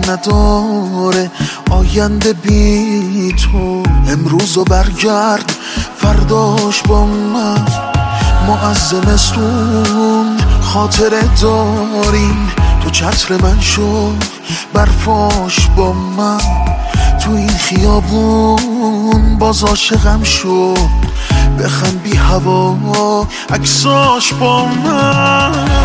نداره آینده بی تو. امروزو برگرد فرداش با من، ما از زمستون خاطره داریم. تو چتر من شو برفاش با من، تو این خیابون باز عاشقم شو. بخند بی هوا عکساش با من.